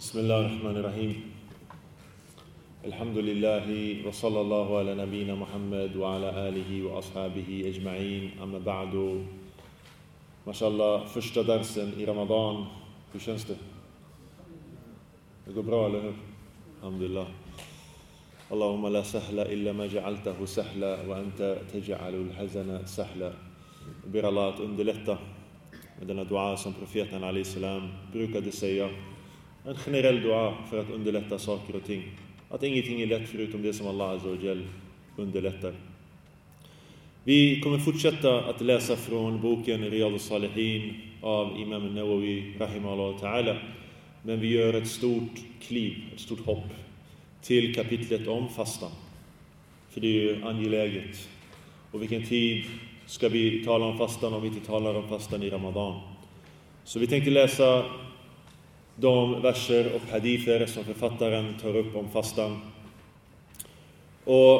Bismillahirrahmanirrahim. Alhamdulillahi wa sallallahu ala nabina Muhammad wa ala alihi wa ashabihi ajma'in. Amma ba'du. Mashallah, första darsen i Ramadan. Hur känns det? Det går bra, eller hur? Alhamdulillah. Allahumma la sahla illa ma ja'altahu sahla wa anta taj'alul hazana sahla. Jag ber Allah att underlätta med denna dua som profeten alayhi salam brukade säga. En generell dua för att underlätta saker och ting. Att ingenting är lätt förutom det som Allah azza wa jal underlättar. Vi kommer fortsätta att läsa från boken Riyadus Salihin av Imam Nawawi rahimahullah ta'ala. Men vi gör ett stort kliv, ett stort hopp till kapitlet om fastan. För det är ju angeläget. Och vilken tid ska vi tala om fastan om vi inte talar om fastan i Ramadan? Så vi tänkte läsa de verser och hadither som författaren tar upp om fastan. Och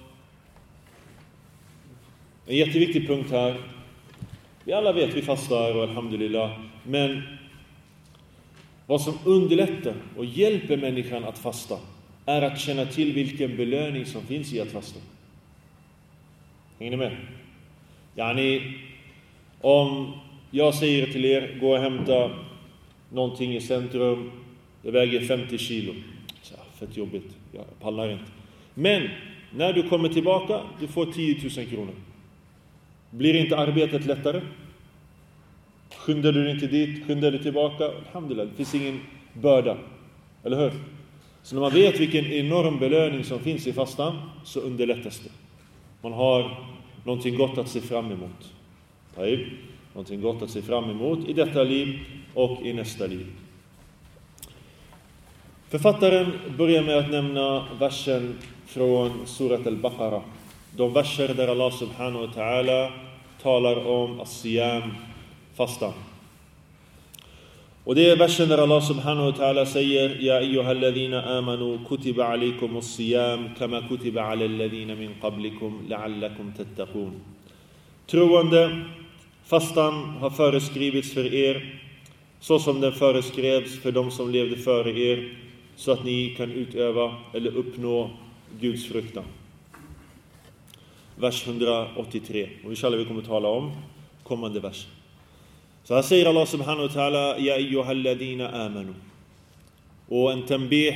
en jätteviktig punkt här. Vi alla vet vi fastar och alhamdulillah. Men vad som underlättar och hjälper människan att fasta är att känna till vilken belöning som finns i att fasta. Hänger ni med? Yani, om jag säger till er, gå och hämta någonting i centrum, det väger 50 kilo. Så, fett jobbigt, jag pallar inte. Men när du kommer tillbaka, du får 10 000 kronor. Blir inte arbetet lättare? Skyndar du inte dit, skyndar du tillbaka? Alhamdulillah, det finns ingen börda. Eller hur? Så när man vet vilken enorm belöning som finns i fastan, så underlättas det. Man har någonting gott att se fram emot. Någonting gott att se fram emot i detta liv och i nästa liv. Författaren börjar med att nämna versen från Surat al-Baqarah. De verser där Allah subhanahu wa ta'ala talar om as-siyam, fastan. Och det är versen där Allah subhanahu wa ta'ala säger: Ja ayyuhalladhina amanu kutiba alaykum as-siyam kama kutiba ala alladhina min qablikum la'allakum tattaqun. Troende, fastan har föreskrivits för er så som den föreskrevs för de som levde före er, så att ni kan utöva eller uppnå Guds fruktan. Vers 183. Och inshallah vi kommer tala om kommande vers. Så här säger Allah subhanahu wa ta'ala: Ja ayyuhalladhina amanu. Och en tanbih.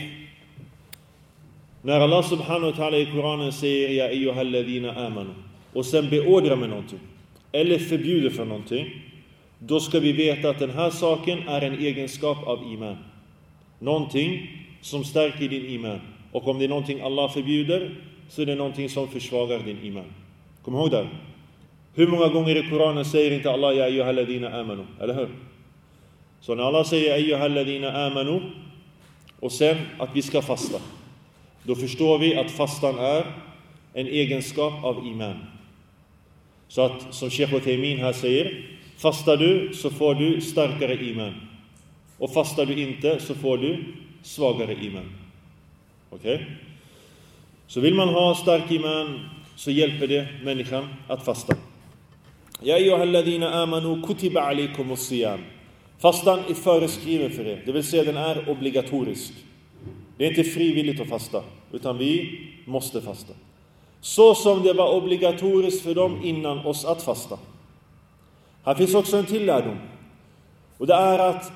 När Allah subhanahu wa ta'ala i Koranen säger Ja ayyuhalladhina amanu och sen beordrar med någonting eller förbjuder för någonting, då ska vi veta att den här saken är en egenskap av iman. Någonting som stärker din iman. Och om det är någonting Allah förbjuder, så är det någonting som försvagar din iman. Kom ihåg det. Hur många gånger i Koranen säger inte Allah Ja ayyuhalladhina amanu? Eller hur? Så när Allah säger ayyuhalladhina amanu och sen att vi ska fasta, då förstår vi att fastan är en egenskap av iman. Så att, som Sheikh Uthaymeen här säger, fastar du så får du starkare iman. Och fastar du inte så får du svagare iman. Okej? Så vill man ha stark iman så hjälper det människan att fasta. Ja ayyuhalladhina amanu kutiba alaykum as-siyam. Fastan är föreskriven för er. Det vill säga den är obligatorisk. Det är inte frivilligt att fasta, utan vi måste fasta. Så som det var obligatoriskt för dem innan oss att fasta. Här finns också en tillärdom. Och det är att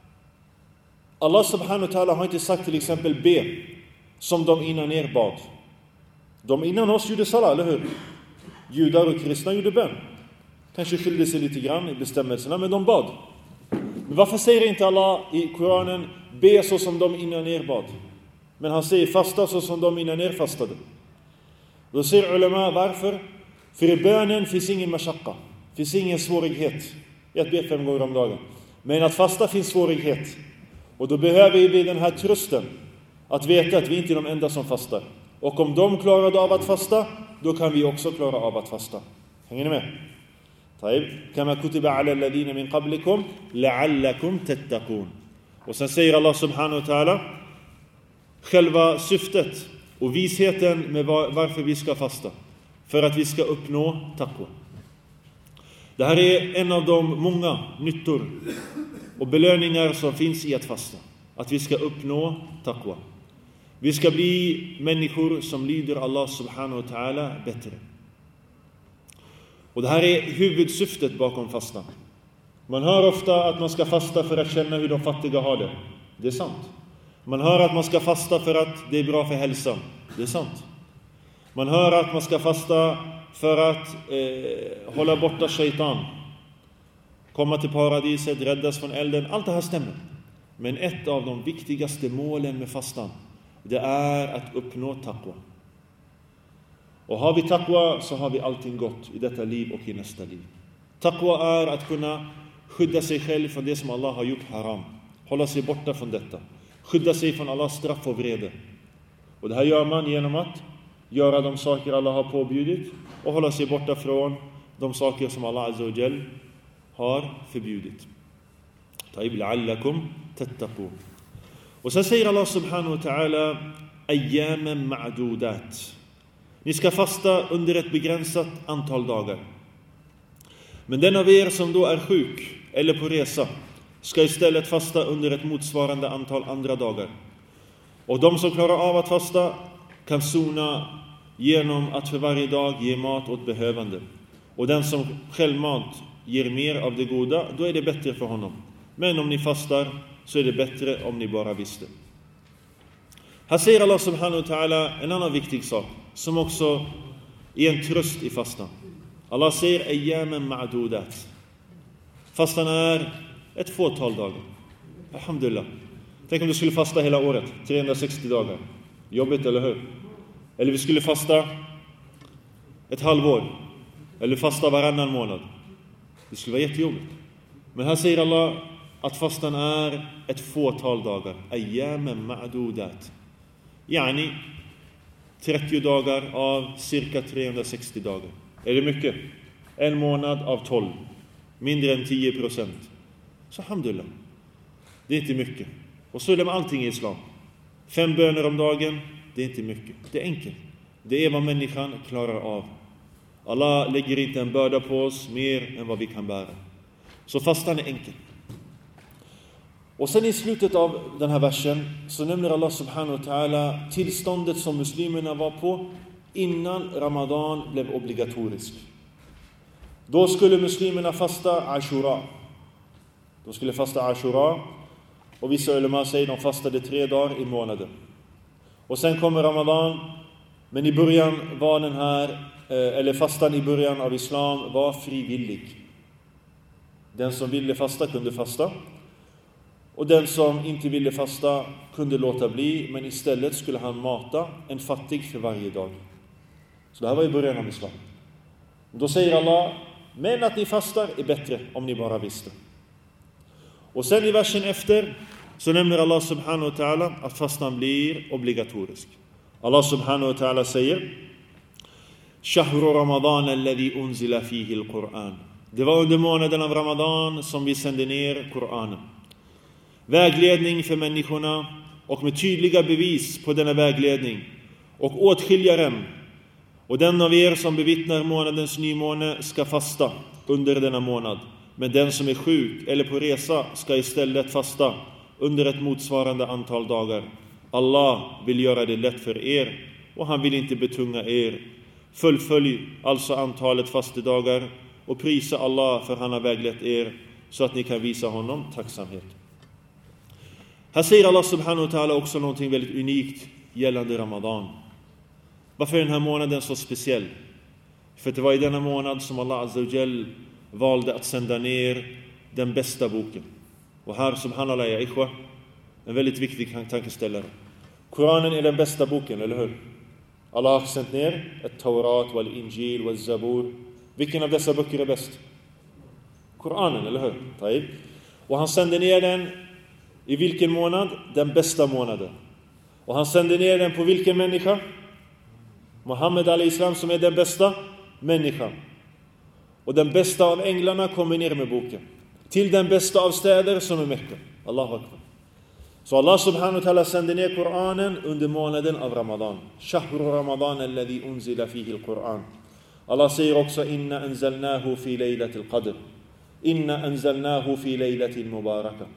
Allah subhanahu wa ta'ala har inte sagt till exempel be som de innan er bad. De innan oss gjorde salat, eller hur? Judar och kristna gjorde bön. Kanske skilde sig lite grann i bestämmelserna, men de bad. Men varför säger inte Allah i Koranen be så som de innan er bad? Men han säger fasta så som de innan er fastade. Då säger ulama varför? För i bönen finns ingen mashaqqa. Finns ingen svårighet. Att be 5 gånger om dagen. Men att fasta finns svårighet. Och då behöver vi den här trösten. Att veta att vi inte är de enda som fastar. Och om de klarade av att fasta, då kan vi också klara av att fasta. Hänger ni med? Kama kutiba ala alladhina min qablikum la'allakum tattaqun. Och sen säger Allah subhanahu wa ta'ala själva syftet och visheten med varför vi ska fasta. För att vi ska uppnå taqwa. Det här är en av de många nyttor och belöningar som finns i att fasta. att vi ska uppnå taqwa. Vi ska bli människor som lyder Allah subhanahu wa ta'ala bättre. Och det här är huvudsyftet bakom fastan. Man hör ofta att man ska fasta för att känna hur de fattiga har det. Det är sant. Man hör att man ska fasta för att det är bra för hälsan. Det är sant. Man hör att man ska fasta för att hålla borta shaitan. Komma till paradiset, räddas från elden. Allt det här stämmer. Men ett av de viktigaste målen med fastan, det är att uppnå taqwa. Och har vi taqwa så har vi allting gott i detta liv och i nästa liv. Taqwa är att kunna skydda sig själv från det som Allah har gjort haram. Hålla sig borta från detta. Skydda sig från Allahs straff och vrede. Och det här gör man genom att göra de saker Allah har påbjudit och hålla sig borta från de saker som Allah azza wa jall har förbjudit. Taib la'allakum tattaqun. Och så säger Allah subhanahu wa ta'ala ayyaman ma'dudat. Ni ska fasta under ett begränsat antal dagar. Men den av er som då är sjuk eller på resa ska istället fasta under ett motsvarande antal andra dagar. Och de som klarar av att fasta kan sona genom att för varje dag ge mat åt behövande. Och den som självmant ger mer av det goda, då är det bättre för honom. Men om ni fastar så är det bättre om ni bara visste. Här säger Allah subhanahu wa ta'ala en annan viktig sak som också är en tröst i fastan. Allah säger ayyaman ma'dudat. Fastan är ett fåtal dagar. Alhamdulillah. Tänk om du skulle fasta hela året, 360 dagar. Jobbigt, eller hur? Eller vi skulle fasta ett halvår. Eller fasta varannan månad. Det skulle vara jättejobbigt. Men här säger Allah att fastan är ett fåtal dagar. Ayyaman ma'dudat. Yani 30 dagar av cirka 360 dagar. Är det mycket? En månad av 12. Mindre än 10%. Så alhamdulillah. Det är inte mycket. Och så är det med allting i islam. 5 böner om dagen, det är inte mycket. Det är enkelt. Det är vad människan klarar av. Allah lägger inte en börda på oss mer än vad vi kan bära. Så fastan är enkel. Och sen i slutet av den här versen så nämner Allah subhanahu wa ta'ala tillståndet som muslimerna var på innan Ramadan blev obligatorisk. Då skulle muslimerna fasta Ashura. De skulle fasta Ashura. Och vissa ulema säger de fastade 3 dagar i månaden. Och sen kommer Ramadan. Men i början var den här, eller fastan i början av islam var frivillig. Den som ville fasta kunde fasta. Och den som inte ville fasta kunde låta bli. Men istället skulle han mata en fattig för varje dag. Så det här var i början av islam. Då säger Allah, men att ni fastar är bättre om ni bara visste. Och sen i versen efter så nämner Allah subhanahu wa ta'ala att fastan blir obligatorisk. Allah subhanahu wa ta'ala säger Shahru Ramadan alladhi unzila fihi al-Qur'an. Det var under månaden av Ramadan som vi sände ner Koranen. Vägledning för människorna och med tydliga bevis på denna vägledning. Och åtskiljaren och den av er som bevittnar månadens nymåne ska fasta under denna månad. Men den som är sjuk eller på resa ska istället fasta under ett motsvarande antal dagar. Allah vill göra det lätt för er och han vill inte betunga er. Fullfölj alltså antalet fastedagar och prisa Allah för han har väglett er så att ni kan visa honom tacksamhet. Här säger Allah subhanahu wa ta'ala också någonting väldigt unikt gällande Ramadan. Varför är den här månaden så speciell? För det var i denna månad som Allah azza wa jall valde att sända ner den bästa boken. Och här, subhanallah ya ikhwa, en väldigt viktig tankeställare. Koranen är den bästa boken, eller hur? Allah har sänt ner ett Taurat, wal Injil, wal Zabur. Vilken av dessa böcker är bäst? Koranen, eller hur? Taib. Och han sände ner den i vilken månad? Den bästa månaden. Och han sände ner den på vilken människa? Muhammed al-Islam som är den bästa människan. Och den bästa av änglarna kommer ner med boken. Till den bästa av städer som är Mekka. Allahu akbar. Så Allah subhanahu wa ta'ala sände ner Koranen under månaden av Ramadan. Shahru Ramadan alladhi unzila fihi al-Quran. Allah säger också inna anzalnahu fi laylatil qadr. Inna anzalnahu fi laylatil mubarakah.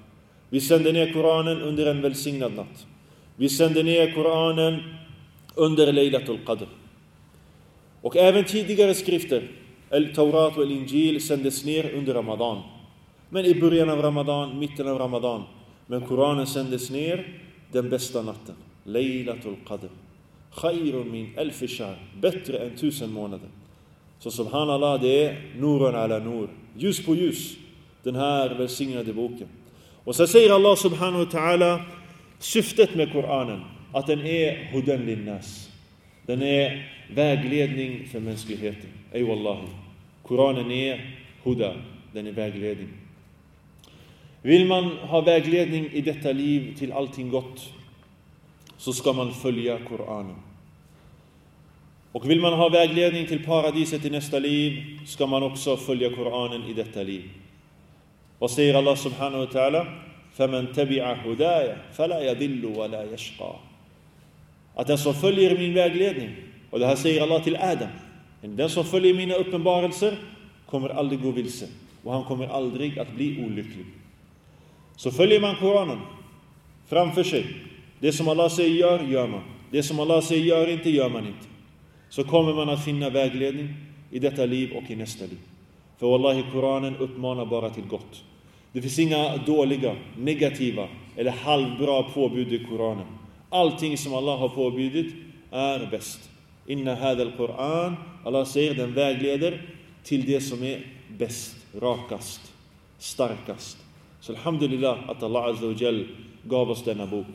Vi sänder ner Koranen under en välsignad natt. Vi sänder ner Koranen under Laylatul Qadr. Och även tidigare skrifter, Al-Taurat och Al-Injil, sändes ner under Ramadan. Men i början av Ramadan, mitten av Ramadan. Men Koranen sändes ner den bästa natten. Laylatul Qadr. Khairun min alf shahr. Bättre än 1000 månader. Så subhanallah, det är nurun ala nur. Ljus på ljus. Den här välsignade boken. Och så säger Allah subhanahu wa ta'ala syftet med Koranen. Att den är hudan linnas. Den är vägledning för mänskligheten. Ey wallahi. Koranen är huda. Den är vägledning. Vill man ha vägledning i detta liv till allting gott, så ska man följa Koranen. Och vill man ha vägledning till paradiset i nästa liv, ska man också följa Koranen i detta liv. Vad säger Allah subhanahu wa ta'ala? فَمَنْ تَبِعَ هُدَايَ فَلَا يَدِلُّ وَلَا يَشْقَى. Att den som följer min vägledning, och det här säger Allah till Adam, den som följer mina uppenbarelser kommer aldrig gå vilse, och han kommer aldrig att bli olycklig. Så följer man Koranen framför sig. Det som Allah säger gör man. Det som Allah säger gör man inte. Så kommer man att finna vägledning i detta liv och i nästa liv. För wallahi, Koranen uppmanar bara till gott. Det finns inga dåliga, negativa eller halvbra påbud i Koranen. Allting som Allah har påbjudit är bäst. Inna hadha al-Quran, Allah säger, den vägleder till det som är bäst, rakast, starkast. Så alhamdulillah att Allah azza wa jall gav oss denna bok.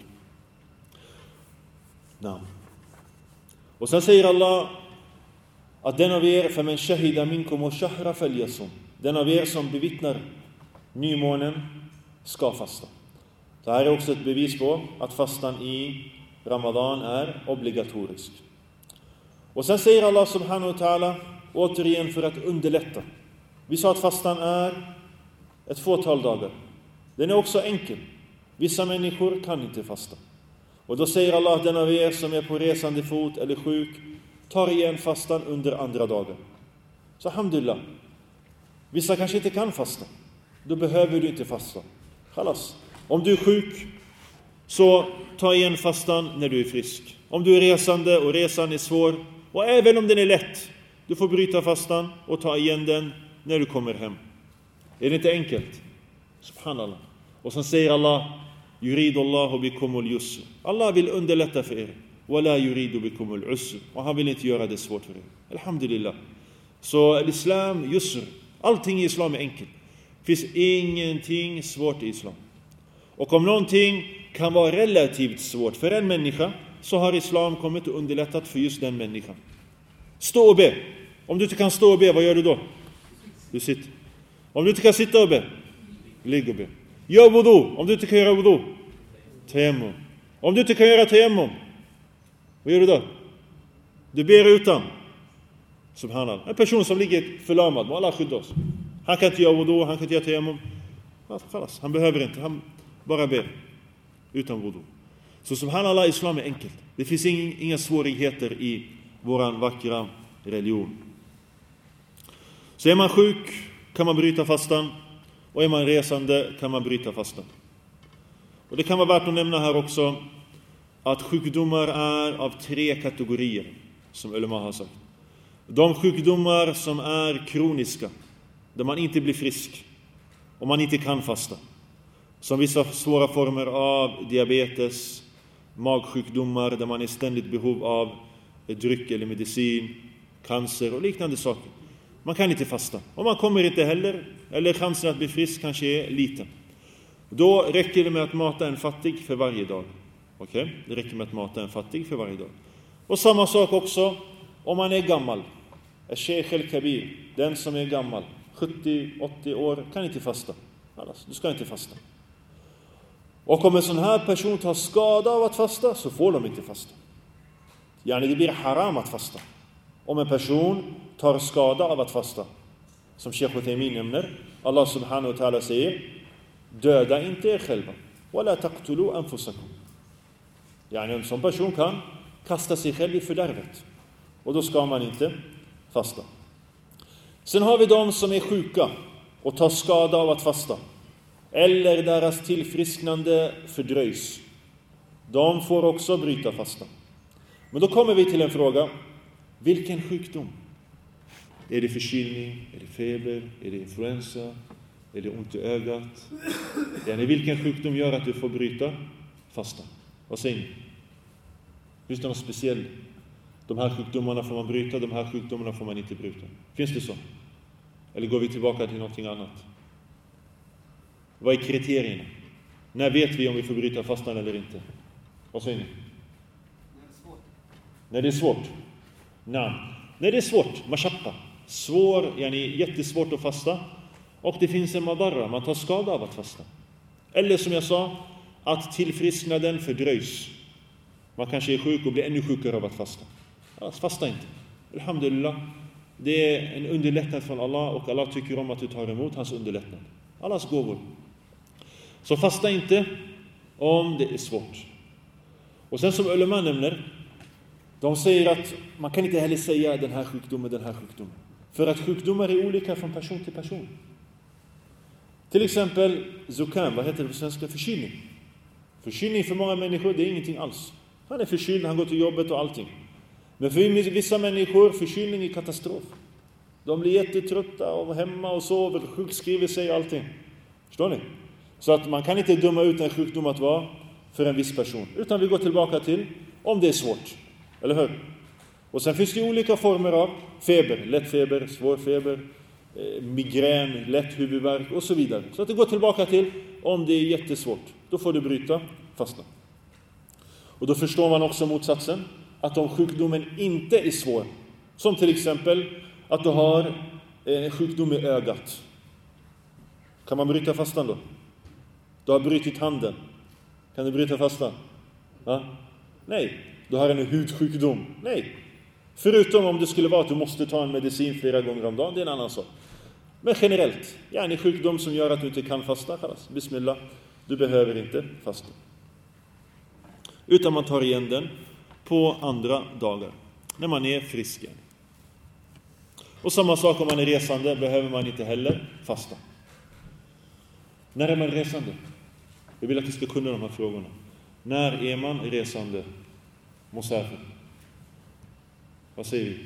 Och sen säger Allah att den av er, för men shahida minkum och shahra falyasum, den av er som bevittnar nymånen ska fasta. Det här är också ett bevis på att fastan i Ramadan är obligatorisk. Och sen säger Allah subhanahu wa ta'ala, återigen för att underlätta. Vi sa att fastan är ett fåtal dagar. Den är också enkel. Vissa människor kan inte fasta. Och då säger Allah att den av er som är på resande fot eller sjuk tar igen fastan under andra dagar. Så alhamdulillah. Vissa kanske inte kan fasta. Då behöver du inte fasta. Khalas. Om du är sjuk, så ta igen fastan när du är frisk. Om du är resande och resan är svår, och även om den är lätt, du får bryta fastan och ta igen den när du kommer hem. Är det inte enkelt? Subhanallah. Och sen säger Allah, yuridullahu bikumul yusr. Allah vill underlätta för er. Wala yuridu bikumul usr. Och han vill inte göra det svårt för er. Alhamdulillah. Så islam, yusr. Allting i islam är enkelt. Det finns ingenting svårt i islam. Och om någonting kan vara relativt svårt för en människa, så har islam kommit och underlättat för just den människan. Stå och be. Om du inte kan stå och be, vad gör du då? Du sitter. Om du inte kan sitta och be, ligg och be. Gör wudu. Om du inte kan göra wudu, tayammum. Om du inte kan göra tayammum, vad gör du då? Du ber utan. Subhanallah. En person som ligger förlamad, må Allah skydda oss. Han kan inte göra wudu, han kan inte göra tayammum. Han behöver inte, han bara ber utan wudu. Så subhanallah, islam är enkelt. Det finns inga svårigheter i våran vackra religion. Så är man sjuk kan man bryta fastan, och är man resande kan man bryta fastan. Och det kan vara värt att nämna här också att sjukdomar är av 3 kategorier, som ulama har sagt. De sjukdomar som är kroniska, där man inte blir frisk och man inte kan fasta, som vissa svåra former av diabetes, magsjukdomar där man är ständigt behov av dryck eller medicin, cancer och liknande saker. Man kan inte fasta. Och man kommer inte heller, eller chansen att bli frisk kanske är liten. Då räcker det med att mata en fattig för varje dag. Okej? Det räcker med att mata en fattig för varje dag. Och samma sak också om man är gammal. Al-Sheikh al-Kabir, den som är gammal, 70-80 år, kan inte fasta. Alltså, du ska inte fasta. Och om en sån här person tar skada av att fasta, så får de inte fasta. Det blir haram att fasta. Om en person tar skada av att fasta, som Sheikh Uthaymeen nämner, Allah subhanahu wa ta'ala säger, döda inte er själva. Wala taqtulu anfusakum. En sån person kan kasta sig själv i fördärvet. Och då ska man inte fasta. Sen har vi de som är sjuka och tar skada av att fasta. eller deras tillfrisknande fördröjs, de får också bryta fastan. Men då kommer vi till en fråga. Vilken sjukdom? Är det förkylning? Är det feber? Är det influensa? Är det ont i ögat? Vilken sjukdom gör att du får bryta fastan? Vad säger ni? Finns det något speciellt? De här sjukdomarna får man bryta, de här sjukdomarna får man inte bryta. Finns det så? Eller går vi tillbaka till någonting annat? Vad är kriterierna? När vet vi om vi får bryta fastan eller inte? Vad säger ni? När det är svårt. När det är svårt, mashaqqa. Jättesvårt att fasta. Och det finns en madarra, man tar skada av att fasta. Eller som jag sa, att tillfrisknaden fördröjs. Man kanske är sjuk och blir ännu sjukare av att fasta. Alltså, fasta inte. Alhamdulillah. Det är en underlättnad från Allah, och Allah tycker om att du tar emot hans underlättnad. Allahs gåvor. Så fasta inte om det är svårt. Och sen som ulema nämner, de säger att man kan inte heller säga den här sjukdomen. För att sjukdomar är olika från person till person. Till exempel zukam, vad heter det på svenska? Förkylning. Förkylning för många människor, det är ingenting alls. Han är förkyld, han går till jobbet och allting. Men för vissa människor, förkylning är katastrof. De blir jättetrötta och hemma och sover, sjukskriver sig och allting. Förstår ni? Så att man kan inte döma ut en sjukdom att vara för en viss person. Utan vi går tillbaka till om det är svårt. Eller hur? Och sen finns det olika former av feber. Lätt feber, svår feber, migrän, lätt huvudvärk och så vidare. Så att det går tillbaka till om det är jättesvårt. Då får du bryta fastan. Och då förstår man också motsatsen. Att om sjukdomen inte är svår. Som till exempel att du har sjukdom i ögat. Kan man bryta fastan då? Du har brutit handen. Kan du bryta fastan? Ja? Nej. Du har en hudsjukdom. Nej. Förutom om det skulle vara att du måste ta en medicin flera gånger om dagen. Det är en annan sak. Men generellt. En sjukdom som gör att du inte kan fasta. Bismillah. Du behöver inte fasta. Utan man tar igen den på andra dagar. När man är frisk igen. Och samma sak om man är resande. Behöver man inte heller fasta. När är man resande? Jag vill att vi ska kunna de här frågorna. När är man resande? Musafir. Vad säger vi?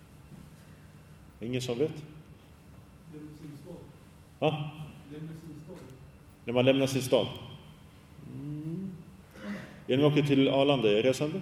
Ingen som vet? Ha? När man lämnar sin stad. När man åker till Arlanda, är resande?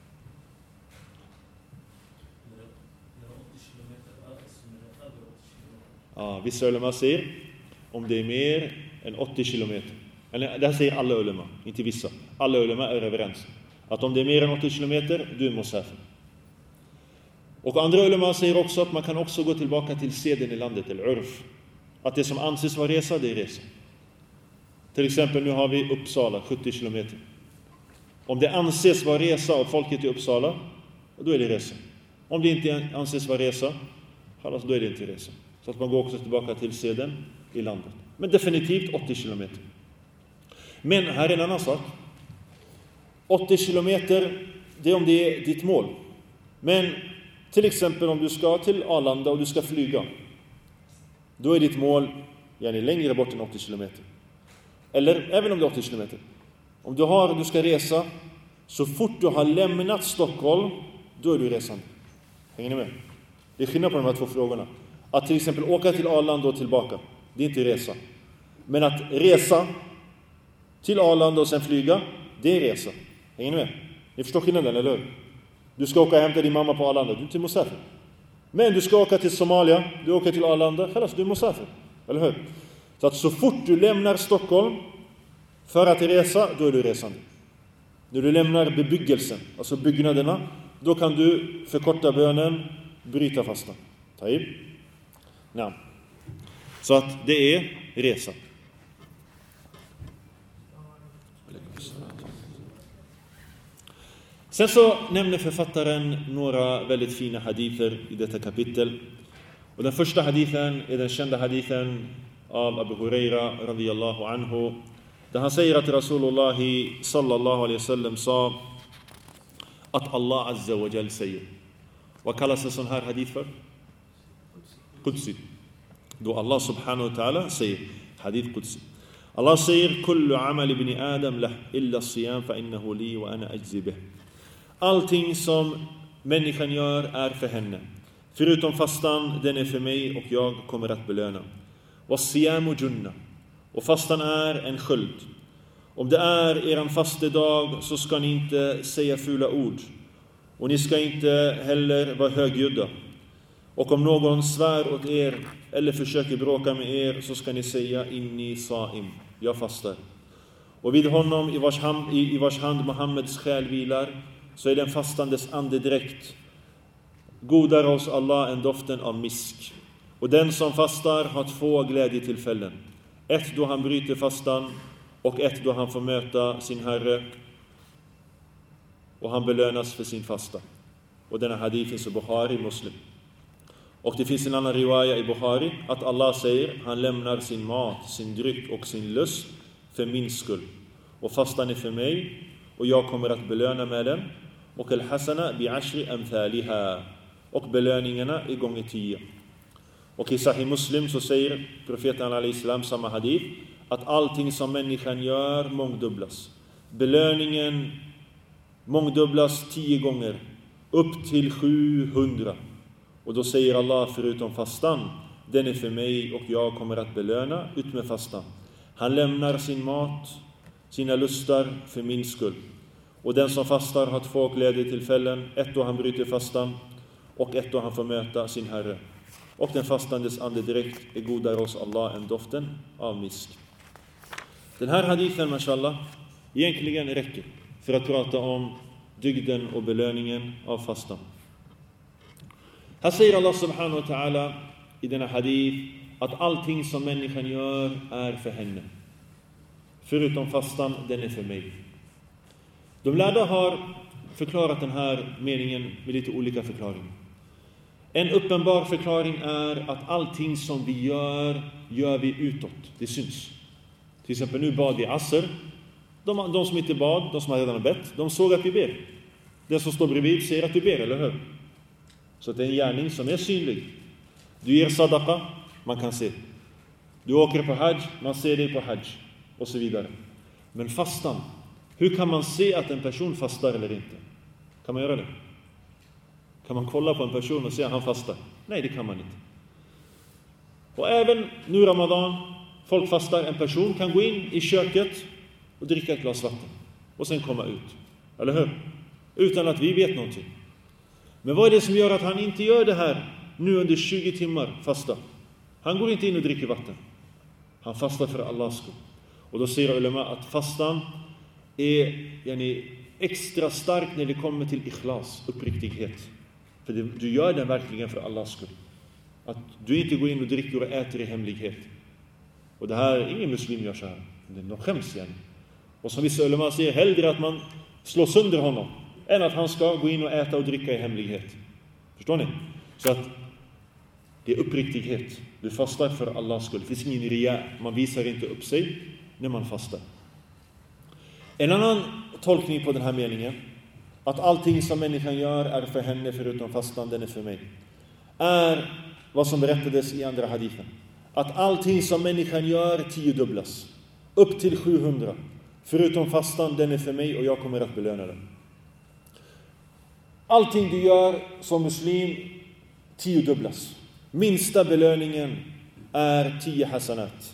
Vissa ulema säger om det är mer än 80 kilometer. Eller det här säger alla ulema, inte vissa. Alla ulema är överens. Att om det är mer än 80 kilometer, du är musafir. Och andra ulema säger också att man kan också gå tillbaka till seden i landet, eller urf. Att det som anses vara resa, det är resa. Till exempel nu har vi Uppsala, 70 kilometer. Om det anses vara resa av folket i Uppsala, då är det resa. Om det inte anses vara resa, då är det inte resa. Så att man går också tillbaka till seden i landet. Men definitivt 80 kilometer. Men här är en annan sak. 80 kilometer, det är om det är ditt mål. Men till exempel om du ska till Arlanda och du ska flyga. Då är ditt mål längre bort än 80 kilometer. Eller även om det är 80 kilometer. Om du ska resa, så fort du har lämnat Stockholm, då är du resande. Hänger ni med? Det är skillnad på de här två frågorna. Att till exempel åka till Arlanda och tillbaka, det är inte resa. Men att resa till Arlanda och sen flyga, det är resa. Hänger ni med? Ni förstår skillnaden, eller hur? Du ska åka och hämta din mamma på Arlanda, du är inte musafir. Men du ska åka till Somalia, du åker till Arlanda, du är musafir. Eller hur? Så att så fort du lämnar Stockholm för att resa, då är du resande. När du lämnar bebyggelsen, alltså byggnaderna, då kan du förkorta bönen, bryta fastan. Taib. Nej. Så att det är resa. Sen så nämner författaren några väldigt fina hadither i detta kapitel. Och den första hadithen är den kända hadithen av Abu Huraira radiyallahu anhu. Där han säger att Rasulullah sallallahu alaihi wasallam sa att Allah azza wa jal säger. Vad kallas en sån här hadith för? Qudsi. Då Allah subhanahu wa ta'ala säger hadith Qudsi. Allah säger kullu amal ibn Adam lah illa siyam fa innahu li wa ana ajzi bih. Allting som människan gör är för henne. Förutom fastan, den är för mig och jag kommer att belöna. Was-siyamu junna. Och fastan är en sköld. Om det är eran fastedag så ska ni inte säga fula ord. Och ni ska inte heller vara högljudda. Och om någon svär åt er eller försöker bråka med er så ska ni säga inni saim, jag fastar. Och vid honom i vars hand Muhammeds själ vilar så är den fastandes andedräkt godare hos Allah än doften av misk. Och den som fastar har 2 glädjetillfällen. Ett då han bryter fastan och ett då han får möta sin Herre och han belönas för sin fasta. Och denna hadith finns i Bukhari, Muslim. Och det finns en annan riwaya i Bukhari att Allah säger han lämnar sin mat, sin dryck och sin lust för min skull. Och fastan är för mig och jag kommer att belöna med den. Och al-hasana bi-ashri amthaliha. Och belöningarna är gånger 10. Och i Sahih Muslim så säger profeten al-Islam samma hadith att allting som människan gör mångdubblas. Belöningen mångdubblas 10 gånger upp till 700. Och då säger Allah förutom fastan, den är för mig och jag kommer att belöna ut med fastan. Han lämnar sin mat, sina lustar för min skull. Och den som fastar har 2 glädjetillfällen, ett då han bryter fastan och ett då han får möta sin Herre. Och den fastandes andedräkt är godare hos Allah än doften av misk. Den här hadithen, mashallah, egentligen räcker för att prata om dygden och belöningen av fastan. Här säger Allah subhanahu wa ta'ala i denna hadith att allting som människan gör är för henne. Förutom fastan, den är för mig. De lärda har förklarat den här meningen med lite olika förklaringar. En uppenbar förklaring är att allting som vi gör vi utåt. Det syns. Till exempel nu bad i Asr. De som inte bad, de som har redan bett, de såg att vi ber. Den som står bredvid ser att du ber, eller hur? Så det är en gärning som är synlig. Du ger sadaqa, man kan se. Du åker på hajj, man ser dig på hajj. Och så vidare. Men fastan, hur kan man se att en person fastar eller inte? Kan man göra det? Kan man kolla på en person och se att han fastar? Nej, det kan man inte. Och även nu Ramadan, folk fastar, en person kan gå in i köket och dricka ett glas vatten. Och sen komma ut. Eller hur? Utan att vi vet någonting. Men vad är det som gör att han inte gör det här nu under 20 timmar fasta? Han går inte in och dricker vatten. Han fastar för Allahs skull. Och då säger ulema att fastan är extra stark när det kommer till ikhlas, uppriktighet. För du gör den verkligen för Allahs skull. Att du inte går in och dricker och äter i hemlighet. Och det här, ingen muslim gör så här. De skäms igen. Och som vissa ulema säger, hellre att man slår sönder honom än att han ska gå in och äta och dricka i hemlighet. Förstår ni? Så att det är uppriktighet. Du fastar för Allahs skull. Det finns ingen ria. Man visar inte upp sig när man fastar. En annan tolkning på den här meningen, att allting som människan gör är för henne förutom fastan, den är för mig, är vad som berättades i andra hadithen. Att allting som människan gör 10-dubblas. Upp till 700. Förutom fastan, den är för mig och jag kommer att belöna den. Allting du gör som muslim 10-dubblas. Minsta belöningen är 10 hasanat.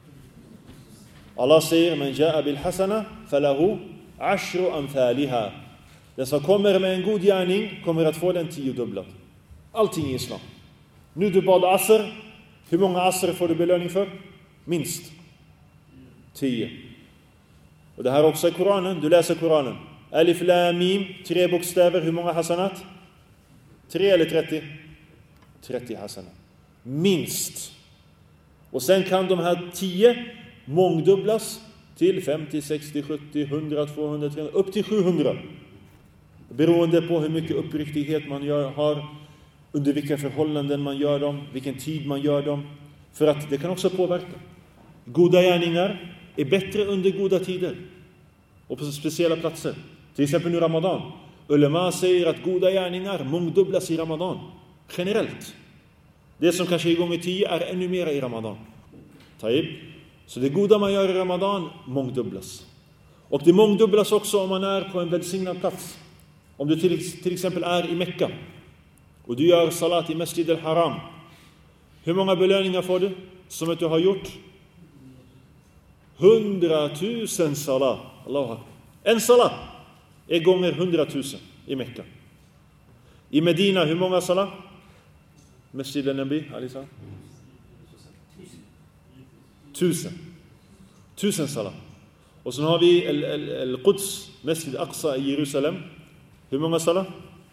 Allah säger, men ja'a bil hasana falahu ashru amthaliha. Den som kommer med en god gärning kommer att få den 10-dubblad. Allting i islam. Nu du bad asr, hur många asr får du belöning för? Minst 10. Och det här också i Koranen, du läser Koranen. Alif lam mim, 3 bokstäver, hur många hasanat? 3 eller 30? 30 hasanat. Minst. Och sen kan de här 10 mångdubblas till 50, 60, 70, 100, 200, 300, upp till 700. Beroende på hur mycket uppriktighet man har, under vilka förhållanden man gör dem, vilken tid man gör dem. För att det kan också påverka. Goda gärningar är bättre under goda tider och på speciella platser. Till exempel nu Ramadan. Ulema säger att goda gärningar mångdubblas i Ramadan. Generellt. Det som kanske är gånger 10 är ännu mer i Ramadan. Taib. Så det goda man gör i Ramadan mångdubblas. Och det mångdubblas också om man är på en välsignad plats. Om du till exempel är i Mekka och du gör salat i Masjid al-Haram. Hur många belöningar får du som att du har gjort? 100 000 salat. Allahu Akbar. En salat är gånger 100 000 i Mekka. I Medina, hur många salat? Masjid al-Nabi, Alisa? 1000 salat. Och så har vi Al-Quds, Masjid Aqsa i Jerusalem. Hur många salat?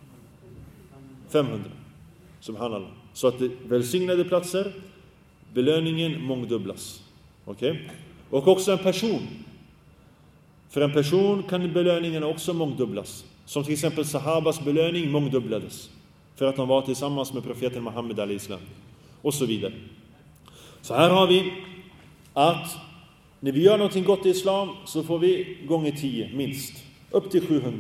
500. Subhanallah. Så att det välsignade platser, belöningen mångdubblas. Okej? Och också en person. För en person kan belöningen också mångdubblas. Som till exempel Sahabas belöning mångdubblades. För att de var tillsammans med profeten Muhammed al-Islam. Och så vidare. Så här har vi att när vi gör någonting gott i islam så får vi gånger 10 minst. Upp till 700.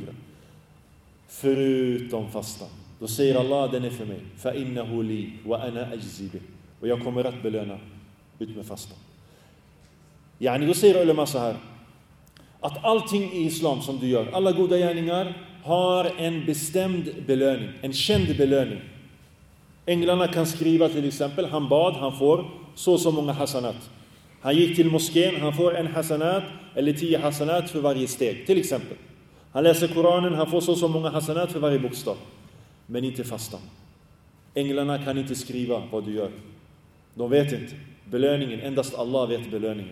Förutom fastan. Då säger Allah, den är för mig. فَإِنَّهُ لِي وَأَنَا أَجْزِي بِهِ. Och jag kommer att belöna ut med fastan. Yani då säger ulema så här. Att allting i islam som du gör, alla goda gärningar, har en bestämd belöning. En känd belöning. Änglarna kan skriva till exempel, han bad, han får så många hasanat. Han gick till moskén, han får en hasanat eller 10 hasanat för varje steg. Till exempel. Han läser Koranen, han får så många hasanat för varje bokstav. Men inte fastan. Änglarna kan inte skriva vad du gör. De vet inte belöningen. Endast Allah vet belöningen.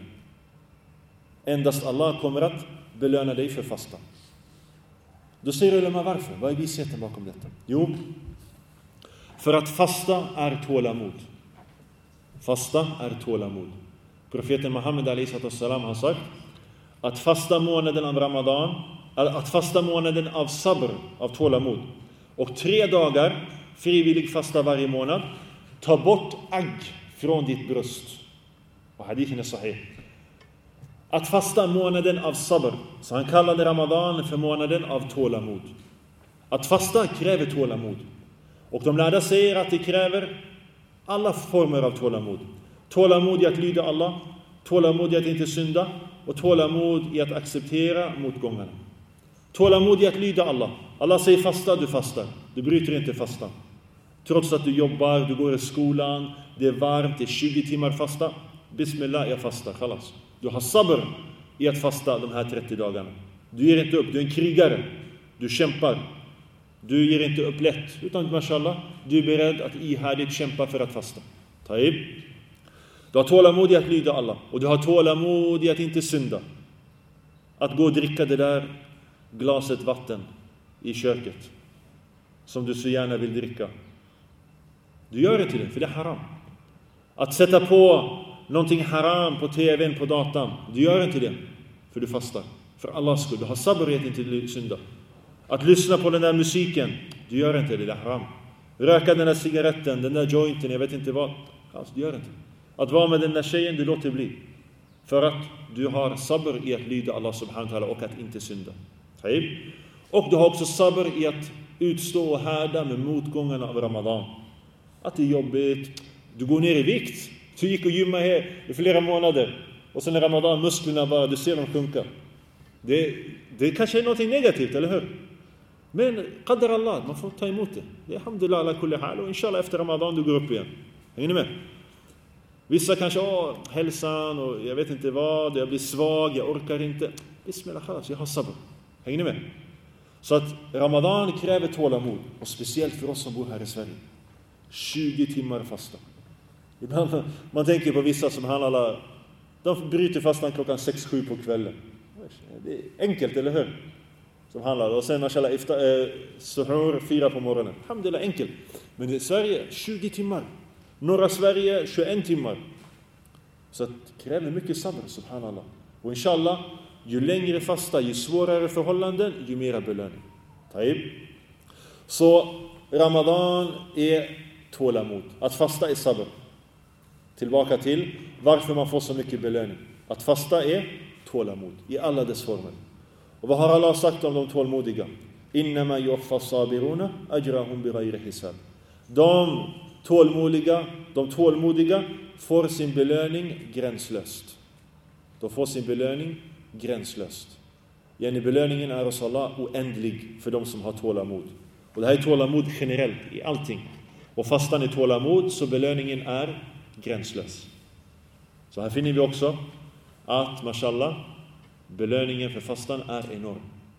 Endast Allah kommer att belöna dig för fastan. Då säger ulema varför? Vad är visheten bakom detta? Jo, för att fasta är tålamod. Fasta är tålamod. Profeten Muhammed a.s.w. har sagt att fasta månaden av Ramadan, att fasta månaden av sabr, av tålamod, och 3 dagar frivillig fasta varje månad, ta bort agg från ditt bröst. Och hadithen är sahih. Att fasta månaden av sabr, så han kallade Ramadan för månaden av tålamod. Att fasta kräver tålamod. Och de lärda säger att det kräver alla former av tålamod. Tålamod i att lyda Allah, tålamod i att inte synda och tålamod i att acceptera motgångarna. Tålamod i att lyda Allah. Allah säger fasta, du fastar. Du bryter inte fastan. Trots att du jobbar, du går i skolan, det är varmt, det är 20 timmar fasta. Bismillah, jag fastar, khalas. Du har sabr i att fasta de här 30 dagarna. Du ger inte upp, du är en krigare. Du kämpar. Du ger inte upp lätt, utan mashallah, du är beredd att ihärdigt kämpa för att fasta. Taib. Du har tålamod i att lyda Allah. Och du har tålamod i att inte synda. Att gå och dricka det där glaset vatten i köket som du så gärna vill dricka. Du gör inte det, för det är haram. Att sätta på någonting haram på tvn, på datan, du gör inte det, för du fastar. För Allahs skull, du har sabr i att inte synda. Att lyssna på den där musiken, du gör inte det, det är haram. Röka den där cigaretten, den där jointen, jag vet inte vad. Alltså, du gör inte. Att vara med den där tjejen, du låter bli. För att du har sabr i att lyda Allah subhanahu wa ta'ala och att inte synda. Och du har också sabr i att utstå och härda med motgångarna av Ramadan. Att det är jobbigt. Du går ner i vikt. Du gick och gymma här i flera månader. Och sen är Ramadan, musklerna bara, du ser dem sjunka. Det kanske är något negativt, eller hur? Men qadar Allah, man får ta emot det. Det är alhamdulillah ala kulli hal. Och inshallah efter Ramadan du går upp igen. Hänger ni med? Vissa kanske, hälsan och jag vet inte vad, jag blir svag, jag orkar inte. Bismillah khalas, jag har sabr. Hänger ni med? Så att Ramadan kräver tålamod. Och speciellt för oss som bor här i Sverige. 20 timmar fasta. Ibland, man tänker på vissa som handlar, de bryter fastan klockan 6-7 på kvällen. Det är enkelt, eller hur? Som handlar. Och sen mashallah suhur 4 på morgonen. Alhamdulillah, enkelt. Men i Sverige 20 timmar. Norra Sverige 21 timmar. Så det kräver mycket sabr, subhanallah. Och inshallah, ju längre fasta, ju svårare förhållanden, ju mera belöning. Taib. Så Ramadan är tålamod. Att fasta är sabr. Tillbaka till varför man får så mycket belöning. Att fasta är tålamod i alla dess former. Och vad har Allah sagt om de tålmodiga? Innama yuwaffas sabiruna ajrahum bighayri hisab. De tålmodiga får sin belöning gränslöst. de får sin belöning gränslöst. Belöningen är hos Allah oändlig för de som har tålamod. Och det här är tålamod generellt i allting. Och fastan är tålamod, så belöningen är gränslös. Så här finner vi också att, mashallah, belöningen för fastan är enorm.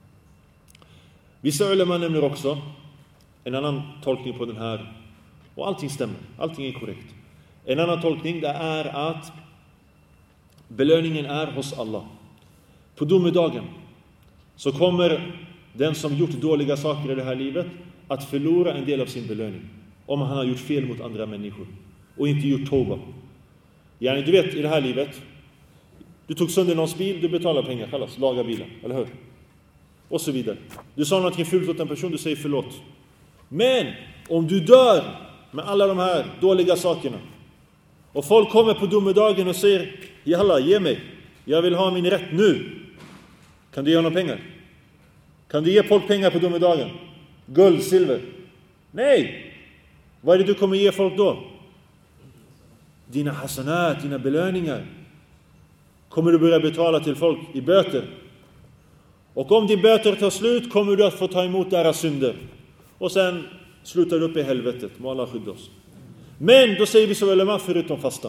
Vissa ulema nämner också en annan tolkning på den här. Och allting stämmer, allting är korrekt. En annan tolkning det är att belöningen är hos Allah. På domedagen så kommer den som gjort dåliga saker i det här livet att förlora en del av sin belöning. Om han har gjort fel mot andra människor och inte gjort tauba. Du vet, i det här livet, du tog sönder någons bil, du betalar pengar, kallas, laga bilen, eller hur? Och så vidare. Du sa någonting fult åt en person, du säger förlåt. Men om du dör med alla de här dåliga sakerna och folk kommer på domedagen och säger, jalla, ge mig, jag vill ha min rätt nu. Kan du ge honom pengar? Kan du ge folk pengar på domedagen? Guld, silver? Nej! Vad är det du kommer ge folk då? Dina hasanat, dina belöningar. Kommer du börja betala till folk i böter? Och om din böter tar slut kommer du att få ta emot deras synder. Och sen slutar du upp i helvetet. Må Allah skydda oss. Men då säger vi så ulema förutom fasta.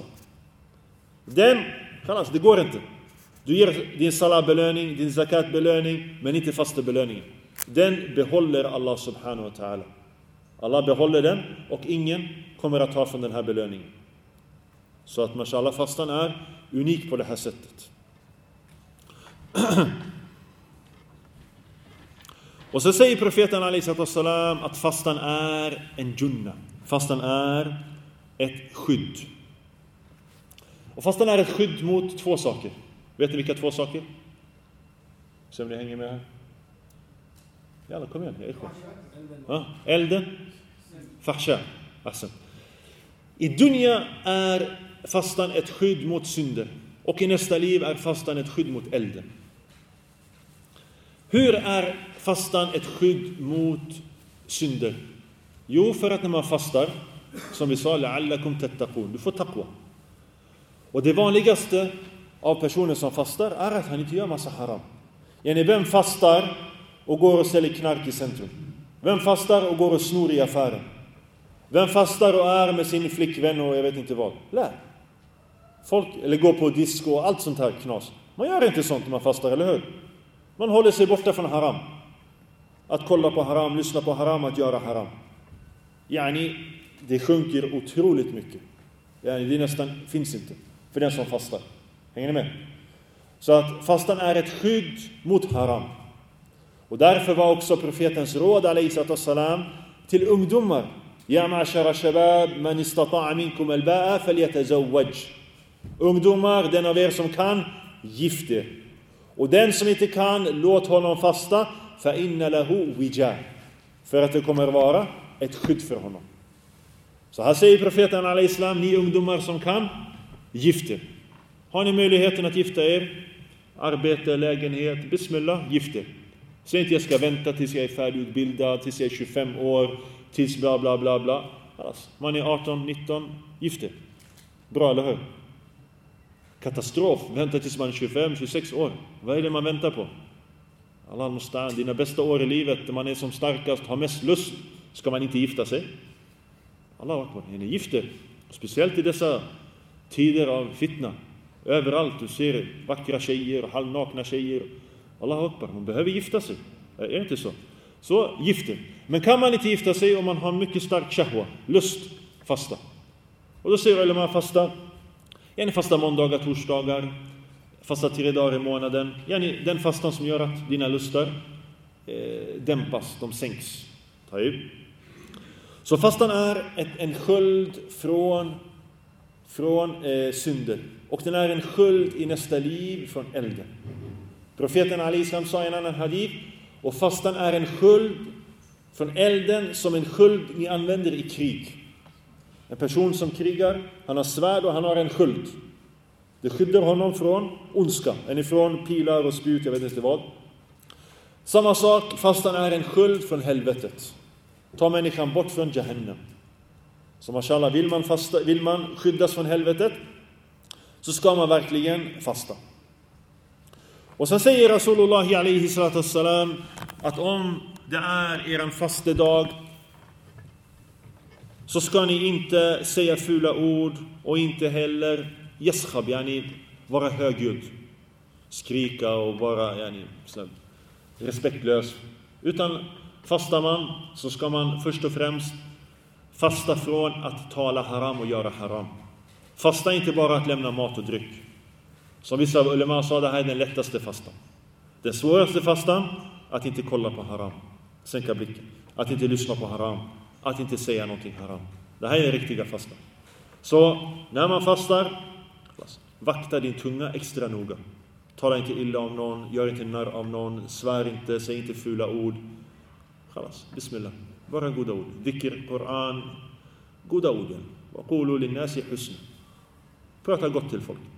Det går inte. Du ger din salat-belöning, din zakat-belöning, men inte fasta belöningen. Den behåller Allah subhanahu wa ta'ala. Allah behåller den och ingen kommer att ta från den här belöningen. Så att mashallah, fastan är unik på det här sättet. Och så säger profeten alaihissalam att fastan är en junna. Fastan är ett skydd. Och fastan är ett skydd mot två saker. Vet ni vilka två saker? Se om ni hänger med här. Jalla, kom igen. Elden. Fahsha. I dunya är fastan ett skydd mot synder. Och i nästa liv är fastan ett skydd mot elden. Hur är fastan ett skydd mot synder? Jo, för att när man fastar, som vi sa, la'allakum tattaqun, du får taqwa. Och det vanligaste av personer som fastar är att han inte gör massa haram. Vem fastar och går och säljer knark i centrum? Vem fastar och går och snor i affären? Vem fastar och är med sin flickvän och jag vet inte vad? Lär. Folk, eller går på disco och allt sånt här knas. Man gör inte sånt när man fastar, eller hur? Man håller sig borta från haram. Att kolla på haram, lyssna på haram, att göra haram. Det sjunker otroligt mycket. Det nästan finns inte för den som fastar. Hänger ni med? Så att fastan är ett skydd mot haram. Och därför var också profetens råd alaihissalam till ungdomar: Ya ma'ashara shabab man istata'a minkum al-ba'a falyatazawwaj. Ungdomar, den av er som kan, gift er. Och den som inte kan, låt honom fasta, fa inna lahu wija. För att det kommer vara ett skydd för honom. Så här säger profeten alaihissalam: ni ungdomar som kan, gift er. Har ni möjligheten att gifta er, arbete, lägenhet, bismillah, gift er. Säg inte jag ska vänta tills jag är färdigutbildad, tills jag är 25 år, tills bla bla bla bla. Alltså, man är 18, 19, gift er. Bra, eller hur? Katastrof, vänta tills man är 25, 26 år. Vad är det man väntar på? Allah mustaan, dina bästa år i livet, när man är som starkast, har mest lust, ska man inte gifta sig? Allah akbar, ni gifter. Speciellt i dessa tider av fitna. Överallt du ser vackra tjejer och halvnakna tjejer. Allah akbar, man behöver gifta sig. Är det inte så? Så gifter. Men kan man inte gifta sig om man har mycket stark shahwa, lust, fasta? Och då säger ulema fasta. Fasta måndagar, torsdagar, fasta 3 dagar i månaden. Den fastan som gör att dina lustar dämpas, de sänks. Så fastan är en sköld från synder. Och den är en sköld i nästa liv från elden. Profeten alaihissalam sa i en annan hadith: och fastan är en sköld från elden som en sköld ni använder i krig. En person som krigar, han har svärd och han har en sköld. Det skyddar honom från ondska, eller från pilar och spjut, jag vet inte vad. Samma sak, fastan är en sköld från helvetet. Ta människan bort från Jahannam. Så mashallah, vill man skyddas från helvetet, så ska man verkligen fasta. Och så säger Rasulullah alaihi salatu wassalam att om det är er fastedag så ska ni inte säga fula ord och inte heller yaskhab, yani vara högljudd, skrika och vara yani respektlös. Utan fastar man så ska man först och främst fasta från att tala haram och göra haram. Fasta inte bara att lämna mat och dryck. Som vissa ulema sa, det här är den lättaste fastan. Den svåraste fastan, att inte kolla på haram. Sänka blicken. Att inte lyssna på haram. Att inte säga någonting haram. Det här är den riktiga fastan. Så när man fastar, vakta din tunga extra noga. Tala inte illa om någon, gör inte narr av någon, svär inte, säg inte fula ord. Khalas, bismillah. Bara goda ord. Dhikr, Koran, goda orden. Wa qulu linnasi husna. Prata gott till folk.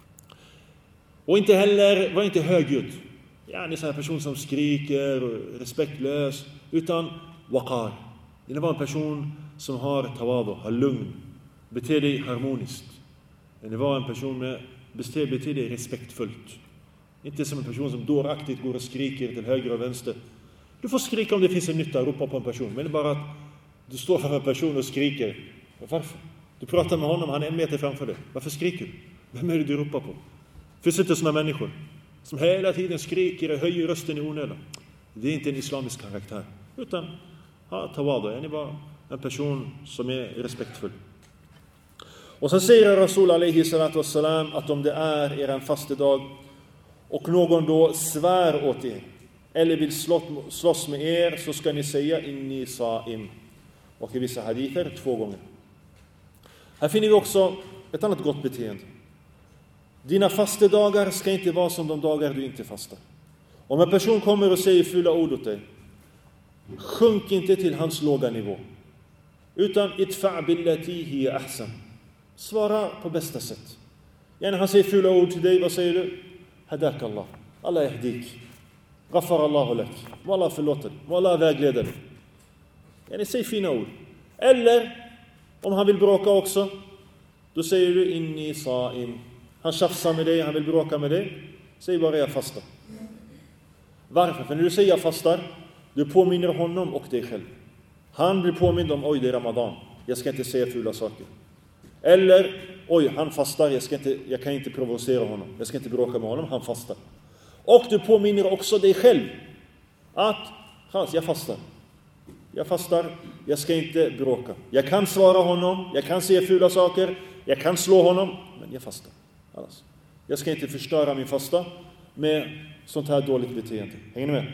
Och inte heller, var inte högljudd. Ja, ni är en person som skriker och respektlös. Utan waqar. Det var en person som har tawadu, har lugn. Beter dig harmoniskt. Det var en person med beter dig respektfullt. Inte som en person som dåraktigt går och skriker till höger och vänster. Du får skrika om det finns en nytta att ropa på en person. Men det är bara att du står framför en person och skriker. Varför? Du pratar med honom, han är 1 meter framför dig. Varför skriker du? Vem är det du ropar på? Finns inte sådana människor som hela tiden skriker och höjer rösten i onödan? Det är inte en islamisk karaktär. Utan tawadu, är ni bara en person som är respektfull. Och sen säger Rasul alaihi salatu wassalam att om det är er fastedag och någon då svär åt er eller vill slåss med er, så ska ni säga inni sa'im. Och i vissa hadither 2 gånger. Här finner vi också ett annat gott beteende. Dina fastedagar ska inte vara som de dagar du inte fastar. Om en person kommer och säger fula ord åt dig, sjunk inte till hans låga nivå. Utan idfa' billati hiya ahsan. Svara på bästa sätt. När han säger fula ord till dig, vad säger du? Hadak Allah. Allah yahdik. Ghaffar Allahu lak. Wallah förlåter. Wallah vägleder. Säg fina ord. Eller om han vill bråka också, då säger du inni sa'im. Han tjafsar med dig, han vill bråka med dig. Säg bara jag fastar. Varför? För när du säger jag fastar, du påminner honom och dig själv. Han blir påmind om, oj det är Ramadan. Jag ska inte säga fula saker. Eller, oj han fastar, jag kan inte provocera honom. Jag ska inte bråka med honom, han fastar. Och du påminner också dig själv att, jag fastar. Jag fastar, jag ska inte bråka. Jag kan svara honom, jag kan säga fula saker, jag kan slå honom, men jag fastar. Alltså, jag ska inte förstöra min fasta med sånt här dåligt beteende. Hänger ni med?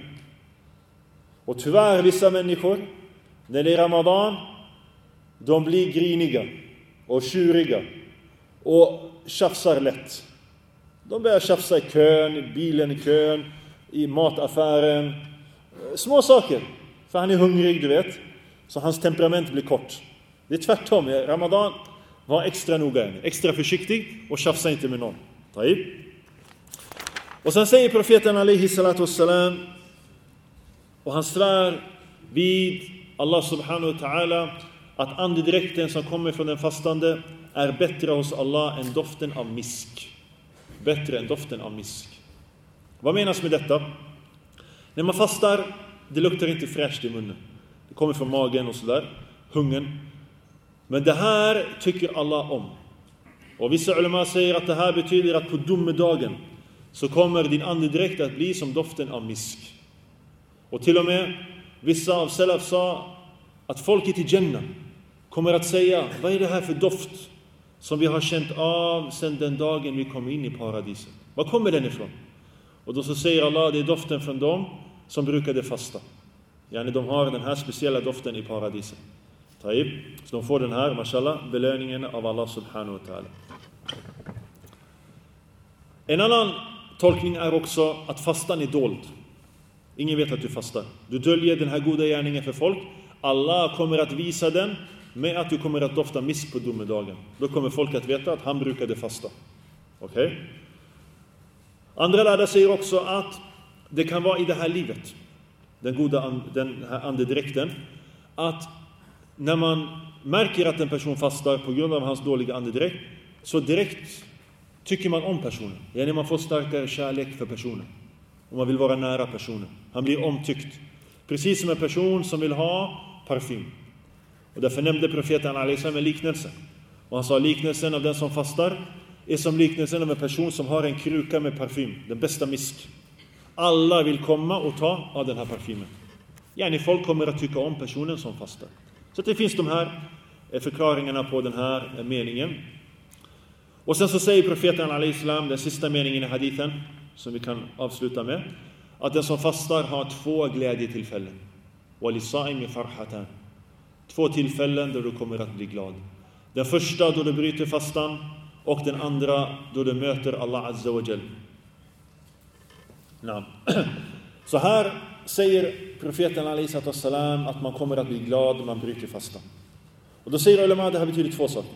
Och tyvärr vissa människor, när det är Ramadan, de blir griniga och tjuriga och tjafsar lätt. De börjar tjafsa i kön, i bilen i kön, i mataffären. Små saker. För han är hungrig, du vet. Så hans temperament blir kort. Det är tvärtom. Ramadan, var extra noga, extra försiktig och tjafsa inte med någon. Taib. Och sen säger profeten alaihi salatu wassalam, och han svär vid Allah subhanahu wa ta'ala, att andedräkten som kommer från den fastande är bättre hos Allah än doften av misk. Bättre än doften av misk. Vad menas med detta? När man fastar, det luktar inte fräscht i munnen. Det kommer från magen och sådär. Hungern. Men det här tycker Allah om. Och vissa ulema säger att det här betyder att på domedagen så kommer din andedräkt att bli som doften av misk. Och till och med vissa av salaf sa att folket i Jannah kommer att säga, vad är det här för doft som vi har känt av sedan den dagen vi kom in i paradiset? Var kommer den ifrån? Och då så säger Allah, det är doften från dem som brukade fasta. De har den här speciella doften i paradiset. Taib. Så de får den här, mashallah, belöningen av Allah subhanahu wa ta'ala. En annan tolkning är också att fastan är dold. Ingen vet att du fastar. Du döljer den här goda gärningen för folk. Allah kommer att visa den med att du kommer att dofta misk på domedagen. Då kommer folk att veta att han brukade fasta. Okej? Andra lärda säger också att det kan vara i det här livet. Den här andedräkten. Att när man märker att en person fastar på grund av hans dåliga andedräkt, så direkt tycker man om personen. Man får starkare kärlek för personen. och man vill vara nära personen. Han blir omtyckt. Precis som en person som vill ha parfym. Och därför nämnde profeten alaihissalam en liknelse. Och han sa liknelsen av den som fastar är som liknelsen av en person som har en kruka med parfym. Den bästa misk. Alla vill komma och ta av den här parfymen. Folk kommer att tycka om personen som fastar. Så det finns de här förklaringarna på den här meningen. Och sen så säger profeten alaihissalam, den sista meningen i hadithen, som vi kan avsluta med, att den som fastar har 2 glädjetillfällen. وَلِصَائِمِ فَرْحَةً. 2 tillfällen då du kommer att bli glad. Den första då du bryter fastan, och den andra då du möter Allah Azza wa Jal. Så här säger profeten alaihissalam att man kommer att bli glad när man bryter fastan. Och då säger ulama att det här betyder 2 saker.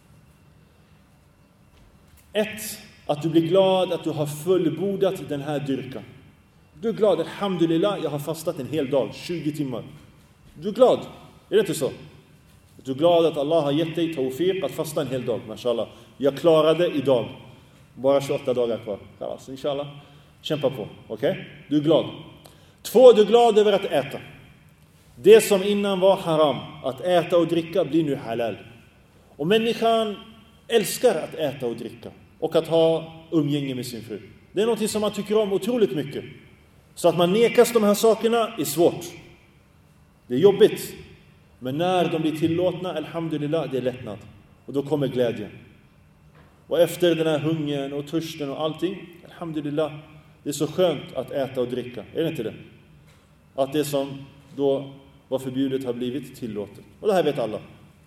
1. Att du blir glad att du har fullbordat den här dyrkan. Du är glad, alhamdulillah, jag har fastat en hel dag, 20 timmar. Du är glad, är det inte så? Du är glad att Allah har gett dig tawfiq att fasta en hel dag, mashallah. Jag klarade idag. Bara 28 dagar kvar. Alltså, inshallah. Kämpa på, okej? Du är glad. 2, du är glad över att äta. Det som innan var haram, att äta och dricka, blir nu halal. Och människan älskar att äta och dricka. Och att ha umgänge med sin fru. Det är något som man tycker om otroligt mycket. Så att man nekas de här sakerna är svårt. Det är jobbigt. Men när de blir tillåtna, alhamdulillah, det är lättnad. Och då kommer glädjen. Och efter den här hungern och törsten och allting, alhamdulillah, det är så skönt att äta och dricka. Är det inte det? Att det som då var förbjudet har blivit tillåtet. Och det här vet alla.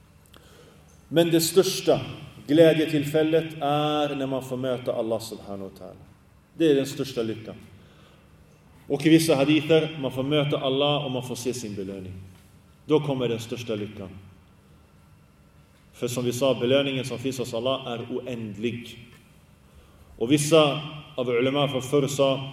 Men det största glädjetillfället är när man får möta Allah subhanahu wa ta'ala. Det är den största lyckan. Och i vissa hadither, man får möta Allah och man får se sin belöning. Då kommer den största lyckan. För som vi sa, belöningen som finns hos Allah är oändlig. Och vissa av ulema från förr sa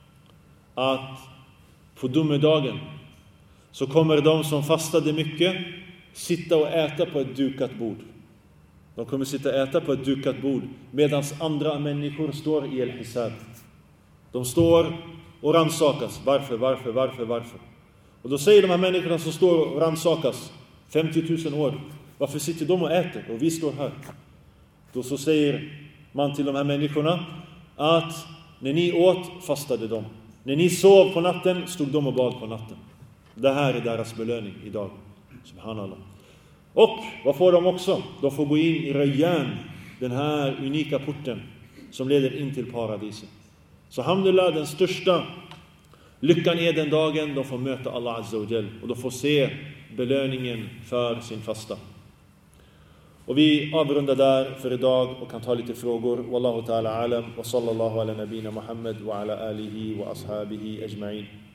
att på domedagen så kommer de som fastade mycket sitta och äta på ett dukat bord. De kommer sitta och äta på ett dukat bord medan andra människor står i el-hisab. De står och rannsakas. Varför? Och då säger de här människorna som står och rannsakas 50 000 år. Varför sitter de och äter och vi står här? Då så säger man till de här människorna att när ni åt fastade de. När ni sov på natten stod de och bad på natten. Det här är deras belöning idag. Subhanallah. Och vad får de också? De får gå in i Rayyan, den här unika porten som leder in till paradiset. Så alhamdulillah, den största lyckan är den dagen de får möta Allah Azza wa Jal och de får se belöningen för sin fasta. Och vi avrundar där för idag och kan ta lite frågor. Wallahu ta'ala alam wa sallallahu ala nabina Muhammad wa ala alihi wa ashabihi ajma'in.